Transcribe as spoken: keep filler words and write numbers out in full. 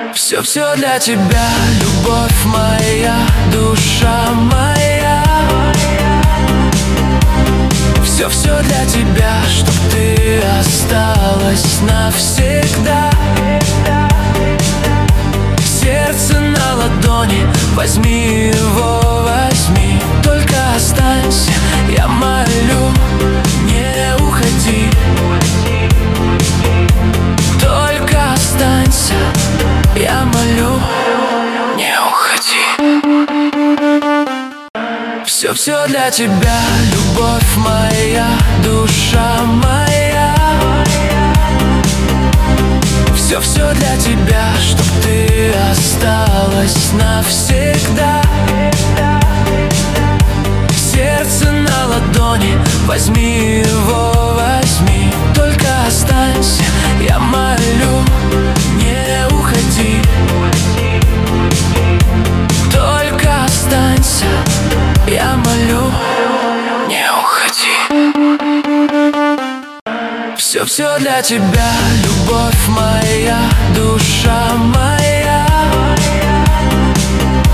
Все-все для тебя, любовь моя, душа моя. Все-все для тебя, чтоб ты осталась навсегда. Сердце на ладони, возьми его, возьми. Только останься, я молю, не уходи. Только останься, я молю, не уходи. Все-все для тебя, любовь моя, душа моя. Все-все для тебя, чтоб ты осталась навсегда. Сердце на ладони, возьми его, возьми. Только останься, я молю, не уходи. Только останься, я молю, не уходи. Все-все для тебя, любовь моя.